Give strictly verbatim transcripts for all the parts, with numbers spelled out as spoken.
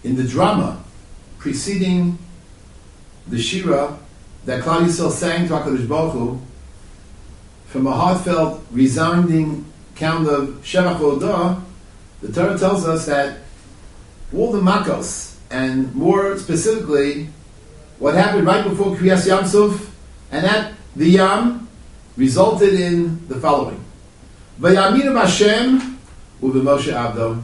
in the drama preceding the Shira that Klal Yisrael sang to HaKadosh Baruch Hu, from a heartfelt, resounding count of Shevach Odah, the Torah tells us that all the Makos, and more specifically, what happened right before Kriyas Yam Suf, and at the Yam, resulted in the following. Vayaminu Hashem uve Moshe Abdo.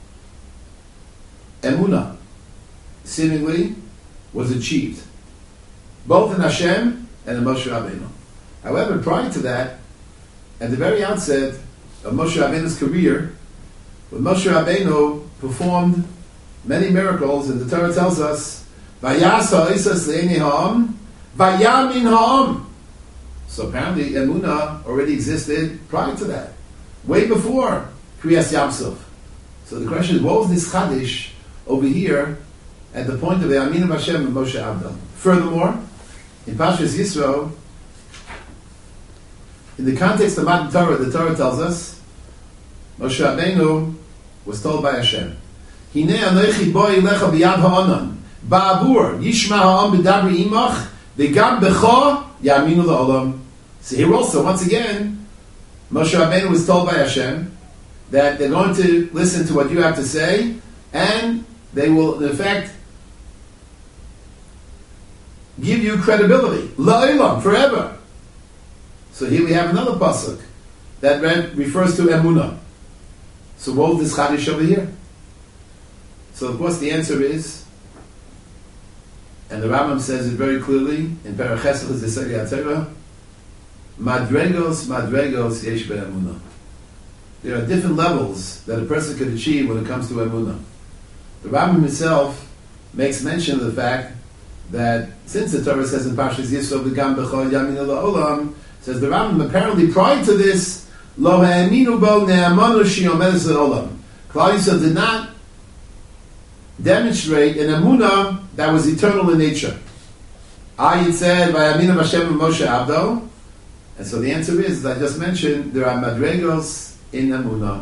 Emunah, seemingly, was achieved, both in Hashem and in Moshe Rabbeinu. However, prior to that, at the very outset of Moshe Rabbeinu's career, when Moshe Rabbeinu performed many miracles, and the Torah tells us, Vayas ha'isas le'eni ha'am, Vayamin ha'am. So apparently, Emunah already existed prior to that, way before Kriyas Yam Suf. So the question is, what was this Chadish over here at the point of the Amin of Hashem and Moshe Abda? Furthermore, in Parshas Yisro, in the context of Matan Torah, the Torah tells us, Moshe Rabbeinu was told by Hashem, Hinei anochi bo ilecha b'yad ha'onan, ba'abur yishma ha'am b'dabri imach, v'gam b'cho ya'aminu la'olam. So here also, once again, Moshe Rabbeinu was told by Hashem that they're going to listen to what you have to say, and they will, in effect, give you credibility. La'olam, forever. So here we have another pasuk that refers to Emunah. So what was this Chadish over here? So of course the answer is, and the Rambam says it very clearly in Perach Chesed Zesei HaTorah, Madregos, Madregos Yesh Be'emunah. There are different levels that a person could achieve when it comes to Emunah. The Rambam himself makes mention of the fact that since the Torah says in Parshas Yisro V'gam B'cho Yaminu La'olam, says the Rambam, apparently prior to this, Lo ha'eminu bo ne'amanu she'omedes la'olam. Klal Yisrael did not demonstrate an emunah that was eternal in nature. I it said, Vayaminu Hashem and Moshe Abdo. And so the answer is, as I just mentioned, there are madregos in emunah.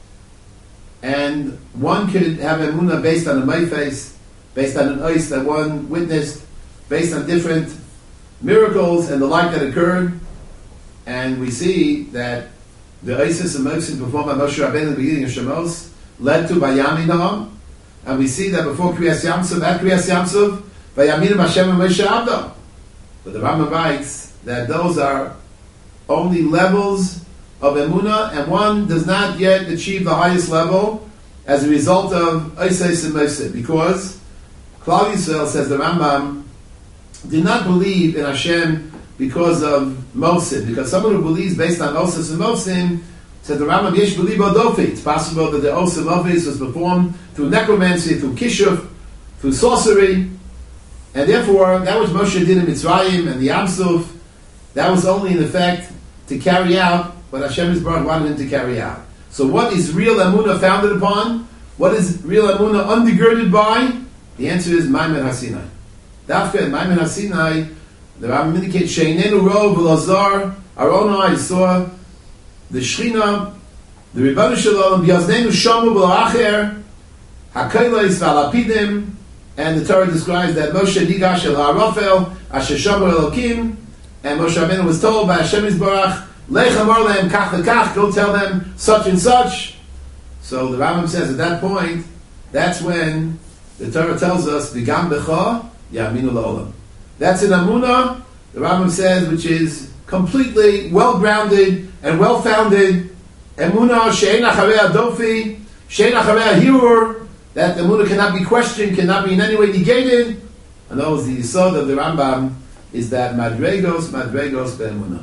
And one could have emunah based on a mayface, based on an ois that one witnessed, based on different miracles and the like that occurred. And we see that the Isis and Moshe performed by Moshe Rabbeinu at the beginning of Shemos led to Vayamin ha'am. And we see that before Kriyas Yam Suf, at Kriyas Yam Suf, Vayamin Hashem and Moshe Abdo. But the Rambam writes that those are only levels of Emunah, and one does not yet achieve the highest level as a result of Isis and Moshe, because Klal Yisrael, says the Rambam, did not believe in Hashem because of Mosim, because someone who believes based on Osis and Mosim, said the Rambam, Yesh believe Odofi. It's possible that the Osim Ovis was performed through necromancy, through kishuf, through sorcery, and therefore that which Moshe did in Mitzrayim and the Yam Suf, that was only in effect to carry out what Hashem Yisbarach wanted him to carry out. So what is real Emunah founded upon? What is real Emunah undergirded by? The answer is Maimon HaSinai. Dafka and Maimon HaSinai, the Rambam indicates, Sheinenu Ro v'Lazar, our own eyes saw the Shechina, the Ribbanu Shalom, B'yaznenu Shomu v'La'acher, HaKolos v'Alapidim, and the Torah describes that Moshe Nigash el HaRofel, Asher Shomu Elokim, and Moshe Rabbeinu was told by Hashem Yisbarach, Lech amar lehem kach v'kach, go tell them such and such. So the Rambam says at that point, that's when the Torah tells us, V'gam b'cha ya'aminu la'olam. That's an Amunah, the Rambam says, which is completely well-grounded and well-founded. Emunah she'ein acharei adofi, she'ein acharei hirur, that the Emunah cannot be questioned, cannot be in any way negated. And that was the yisod of the Rambam, is that madregos, madregos be'emunah.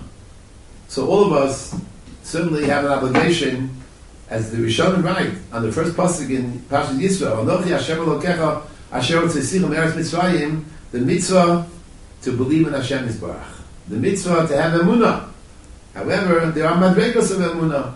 So all of us certainly have an obligation, as the Rishonim write, on the first pasuk in Parshas Yisro, Anochi Hashem Elokecha asher tzisichem eretz Mitzrayim, the mitzvah to believe in Hashem Yisbarach, the mitzvah to have emunah. However, there are madregos of emunah,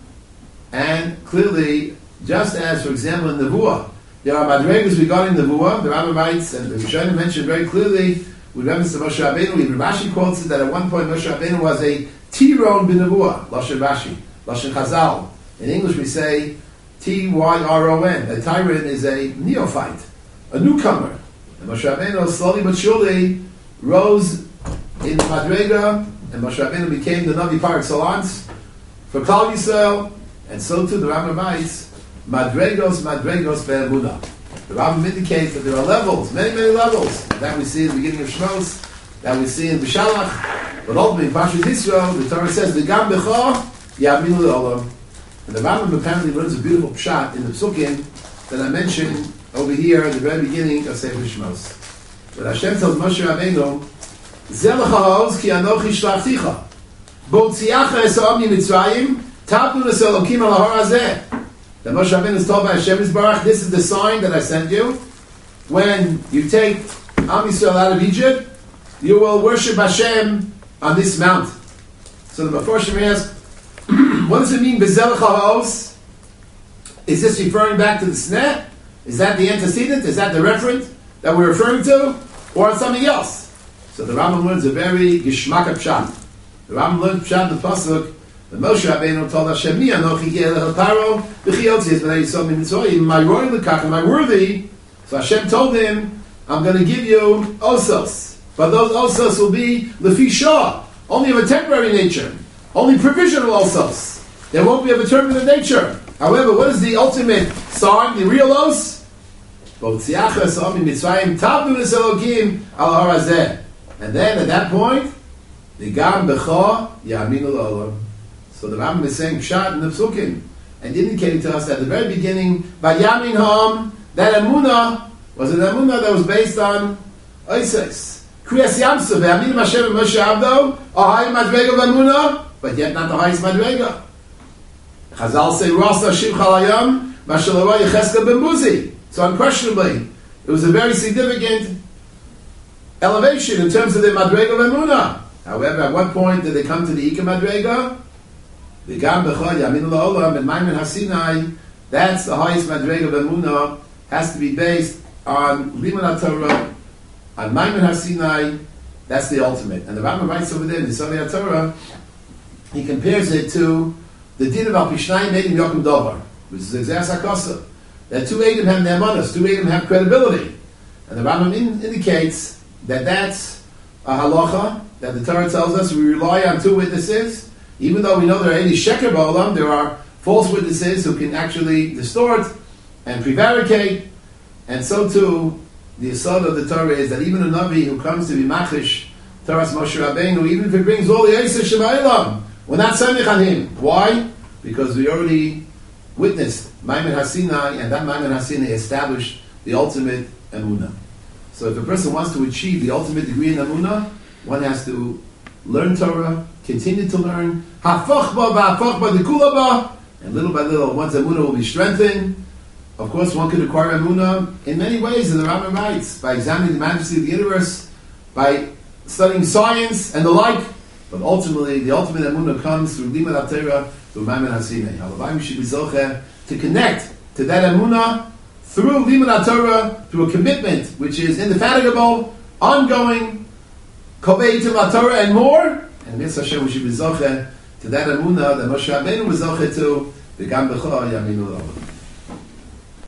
and clearly, just as, for example, in Nevuah, there are madregos regarding Nevuah. The Rambam writes, and the Rishonim mentioned very clearly, with reference to Moshe Rabbeinu, even Rashi quotes it that at one point Moshe Rabbeinu was a tiron b'Nevuah, Lashon Rashi, Lashon Chazal. In English we say T Y R O N. A tyrant is a neophyte. a newcomer. And Moshe Rabbeinu slowly but surely rose in Madrega, and Moshe Rabbeinu became the Navi par excellence for Klal Yisrael, and so too the Rambam writes, Madregos, Madregos be'emunah. The Rambam indicates that there are levels, many, many levels, that we see in the beginning of Shmos, that we see in B'Shalach, but ultimately in Parshas Yisro, the Torah says, V'gam b'cha ya'aminu le'olam. And the Rambam apparently learns a beautiful pshat in the Psukim that I mentioned over here at the very beginning of Sefer Shmos. But Hashem tells Moshe Rabbeinu, Zeh lecha ha'oz ki anochi shlachticha, b'otziacha es ha'am mitzrayim, tapnu es Elokim al ha'har hazeh. That Moshe Rabbeinu is told by Hashem Yisbarach, this is the sign that I sent you. When you take Am Yisrael out of Egypt, you will worship Hashem on this mount. So the Meforshim ask, what does it mean, Bezel Chalaos? Is this referring back to the Sneh? Is that the antecedent? Is that the referent that we're referring to? Or something else? So the Rambam learns a very Geshmak pshat. The Rambam learns pshat in the Pasuk, the Moshe Rabbeinu told Hashem, Mi anochi ge'elech paro, v'chiyotzi es b'nei Yisrael mitzrayim, am I roy l'kach, am I worthy? So Hashem told him, I'm going to give you osos. But those osos will be lefi shah, only of a temporary nature, only provisional osos. They won't be of a permanent nature. However, what is the ultimate sign, the real os? B'otziacha es ha'am mitzrayim, tapnu es Elokim al ha'har hazeh. And then at that point, v'gam b'cha ya'aminu le'olam. So the Rambam is saying pshat in the Psukim and indicating to us at the very beginning, by Yamin Ha'am, that emunah was an emunah that was based on Isis. Kriyas Yamsuf, Ve'amin Hashem and Moshe Abdo, a high madrega of emunah, but yet not the highest madrega. Chazal say, Rasa Shim Chalayam, Mashalawah Yecheskel Ben Buzi. So unquestionably, it was a very significant elevation in terms of the madrega of emunah. However, at what point did they come to the Ika madrega? The Gam B'cha Yaminu La'olam and Maimon HaSinai, that's the highest madrega of emunah, has to be based on Limud HaTorah, on Maimon HaSinai, that's the ultimate. And the Rambam writes over there in the Soli HaTorah, he compares it to the din of Al Pishnayim Eidim Yokum Dovar, which is Exeras HaKosa. That two Eidim have ne'emanos, two Eidim have credibility. And the Rambam in, indicates that that's a halacha, that the Torah tells us we rely on two witnesses. Even though we know there are any sheker ba'olam, there are false witnesses who can actually distort and prevaricate. And so too, the asad of the Torah is that even a Navi who comes to be machish, Torah's Moshe Rabbeinu, even if he brings all the Yisr Shemailam, we're not samich on him. Why? Because we already witnessed Maimon HaSinai, and that Maimon HaSinai established the ultimate emunah. So if a person wants to achieve the ultimate degree in emunah, one has to learn Torah, continue to learn, hafach ba v'hafach ba d'kula ba, and little by little, one's emunah will be strengthened. Of course, one can acquire emunah in many ways, and the Rambam writes, by examining the majesty of the universe, by studying science and the like, but ultimately, the ultimate emunah comes through Limud HaTorah, through Maimon HaSinai. Halavai we should be zocher to connect to that emunah through Limud HaTorah, through a commitment which is indefatigable, ongoing, Kovei Yitim Torah and more, and Mitzvah Hashem we should be zocher to that emunah that Moshe Rabbeinu was zocher to, the Gam B'cha Yaminu L'olam.